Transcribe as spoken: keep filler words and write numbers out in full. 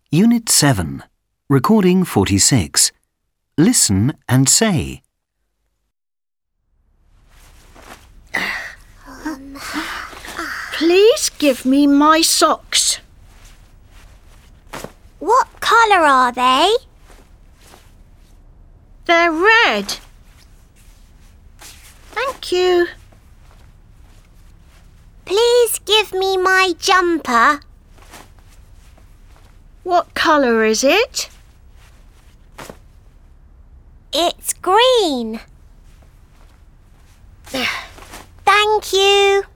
Unit seven. Recording forty-six. Listen and say. Please give me my socks. What colour are they? They're red. Thank you. Please give me my jumper. What colour is it? It's green. Thank you.